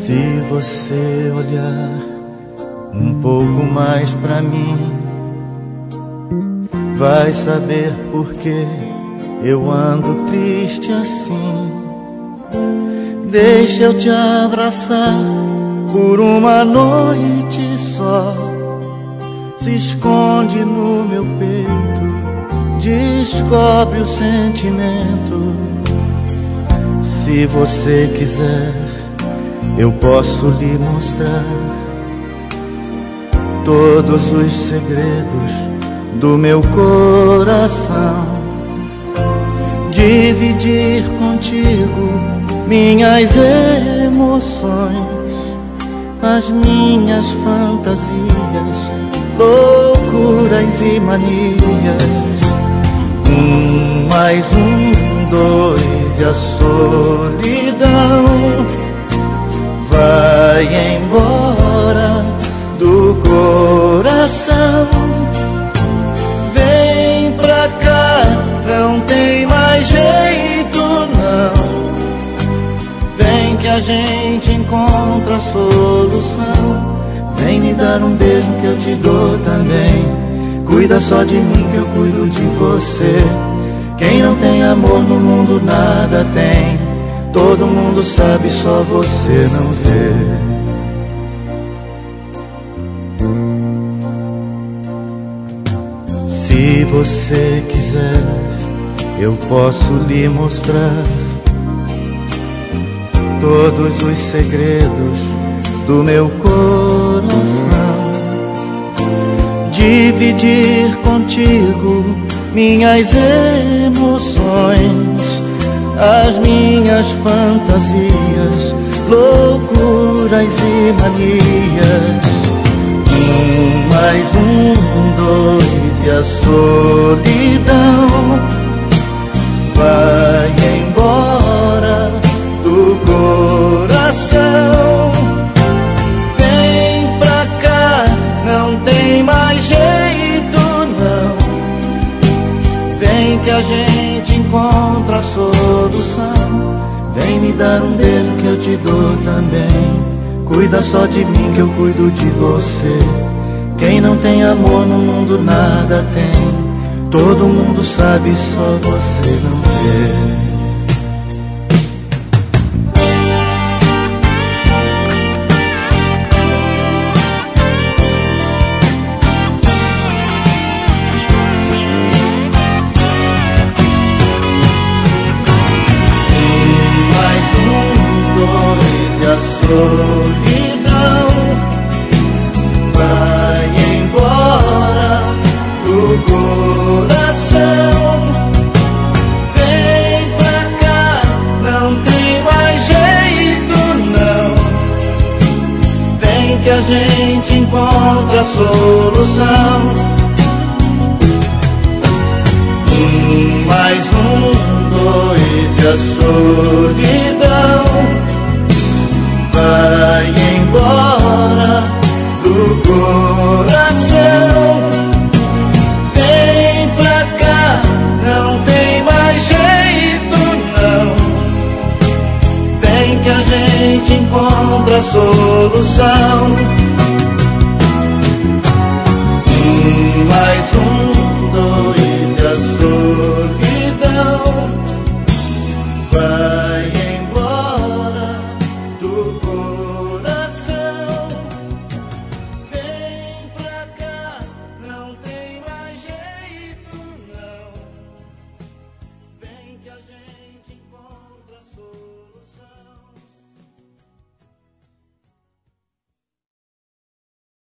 Se você olhar um pouco mais pra mim, vai saber por que eu ando triste assim. Deixa eu te abraçar por uma noite só. Se esconde no meu peito, descobre o sentimento. Se você quiser, eu posso lhe mostrar todos os segredos do meu coração. Dividir contigo minhas emoções, as minhas fantasias, loucuras e manias. 1 mais 1, 2 e a solidão vai embora do coração. Vem pra cá, não tem mais jeito não. Vem que a gente encontra a solução. Vem me dar um beijo que eu te dou também. Cuida só de mim que eu cuido de você. Quem não tem amor no mundo nada tem. Todo mundo sabe, só você não vê. Se você quiser, eu posso lhe mostrar todos os segredos do meu coração. Dividir contigo minhas emoções, as minhas fantasias, loucuras e manias. 1 mais 1, 2 e a solidão vai embora do coração. Vem pra cá, não tem mais jeito não. Vem que a gente encontra a solução. Vem me dar um beijo que eu te dou também. Cuida só de mim que eu cuido de você. Quem não tem amor no mundo nada tem. Todo mundo sabe, só você não vê. Solidão vai embora do coração. Vem pra cá, não tem mais jeito não. Vem que a gente encontra a solução. 1 mais 1, 2 e a solidão vai embora do coração. Vem pra cá, não tem mais jeito não. Vem que a gente encontra a solução.